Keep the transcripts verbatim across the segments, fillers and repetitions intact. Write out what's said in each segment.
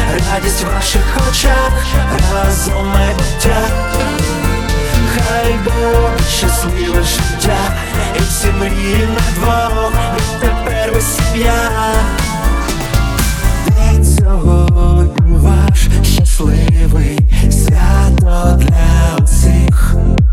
радість в ваших очах, разом майбуття. Хай буде щасливе життя, і всі мрії на двох, відтепер ви сім'я. День сьогодні ваш щасливий, свято для усіх.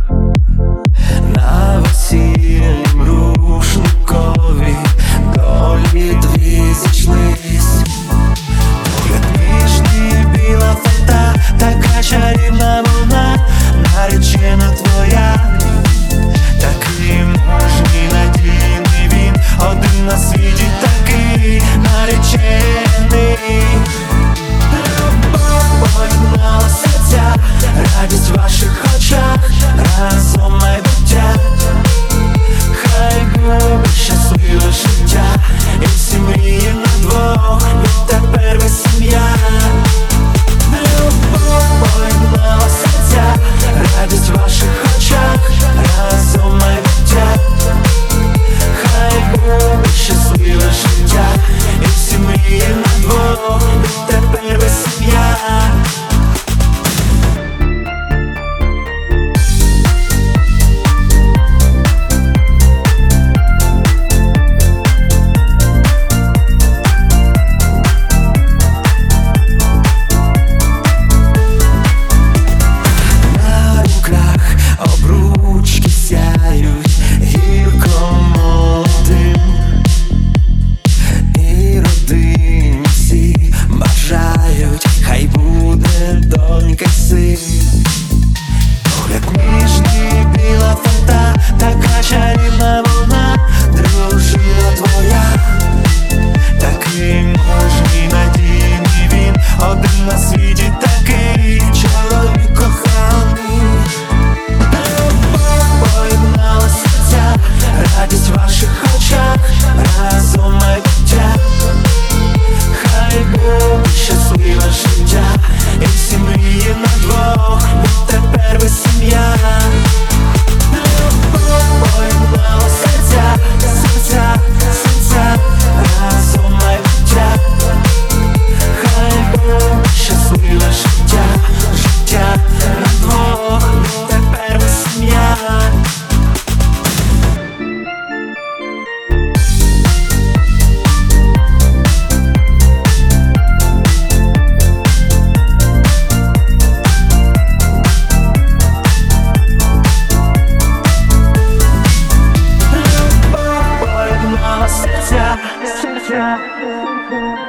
На весільнім рушникові долі дві зійшлись. Погляд ніжний, біла фата, така чарівна вона, наречена твоя. Такий мужній, надійний він, один на світі такий наречений. Любов поєднала серця, радість в ваших очах, разом майбуття. Хай буде щасливе життя, і всі мрії на двох, відтепер ви сім'я. Любов поєднала серця, радість в ваших очах, разом майбуття. Хай буде щасливе життя, і всі мрії на двох, відтепер ви сім'я. Хай буде донька й син. Погляд ніжний, біла фата, така чарівна вона, дружина твоя. Такий мужній, надійний він, один на світі такий чоловік коханий. Любов поєднала серця, радість в ваших очах, разом майбуття. Хай буде щасливе життя, і всі мрії на двох, відтепер ви сім'я. Любов поєднала серця, серця, серця, разом майбуття. Хай буде щасливе життя, життя на двох, відтепер ви сім'я. Серця, серця.